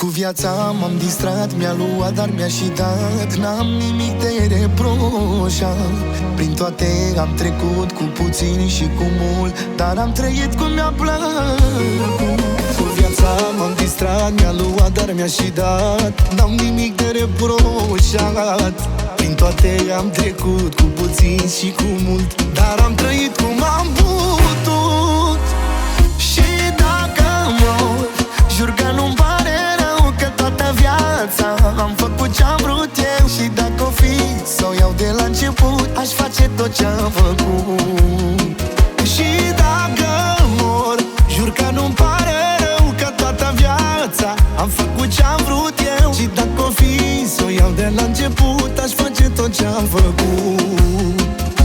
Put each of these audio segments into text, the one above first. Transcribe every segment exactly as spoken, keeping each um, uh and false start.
Cu viața m-am distrat, mi-a luat, dar mi-a și dat. N-am nimic de reproșat. Prin toate am trecut, cu puțin și cu mult, dar am trăit cum mi-a plăcut. Cu viața m-am distrat, mi-a luat, dar mi-a și dat. N-am nimic de reproșat. Prin toate am trecut, cu puțin și cu mult, dar am trăit cum am putut. Și dacă mor, jur că nu-mi pare rău, că toată viața am făcut ce-am vrut eu. Și dacă o fi să o iau de la început, aș face tot ce-am făcut. Și dacă mor, jur că nu-mi pare rău, că toată viața am făcut ce-am vrut eu. Și dacă o fi să o iau de la început, aș face tot ce-am făcut.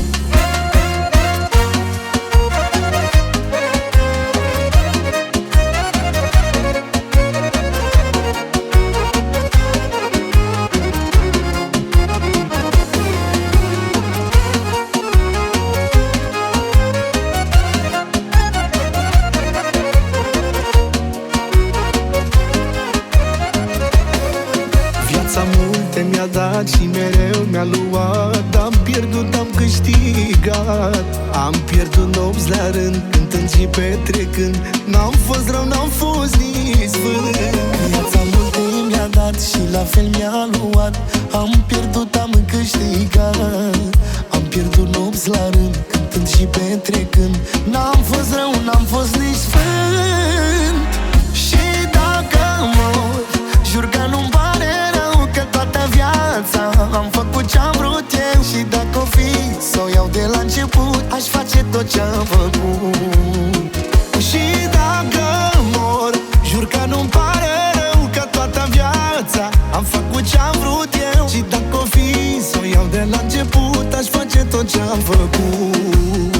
Viața multe mi-a dat și mereu mi-a luat. Am pierdut, am câștigat. Am pierdut nopți la rând, cântând și petrecând. N-am fost rău, n-am fost nici sfânt. Viața multe mi-a dat și la fel mi-a luat. Am pierdut, am câștigat. Am pierdut nopți la rând, cântând și petrecând. N-am fost rău, n-am fost nici sfânt. Și dacă mor, jur că nu-mi pare rău, că toată viața am făcut ce-am vrut eu. Și dacă o fi să o iau de la început, aș face tot ce-am făcut. Și dacă mor, jur că nu-mi pare rău, că toată viața am făcut ce-am vrut eu. Și dacă o fi să o iau de la început, aș face tot ce-am făcut.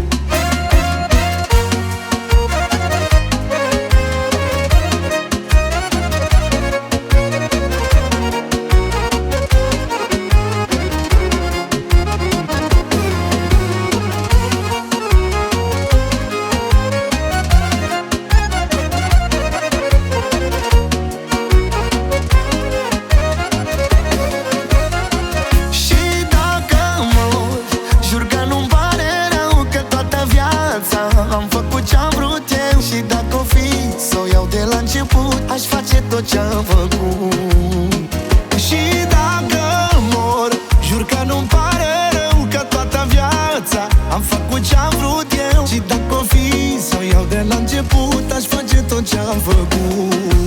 Am făcut ce-am vrut eu. Și dacă o fi să o iau de la început, aș face tot ce-am făcut. Și dacă mor, jur că nu-mi pare rău, că toată viața am făcut ce-am vrut eu. Și dacă o fi să o iau de la început, aș face tot ce-am făcut.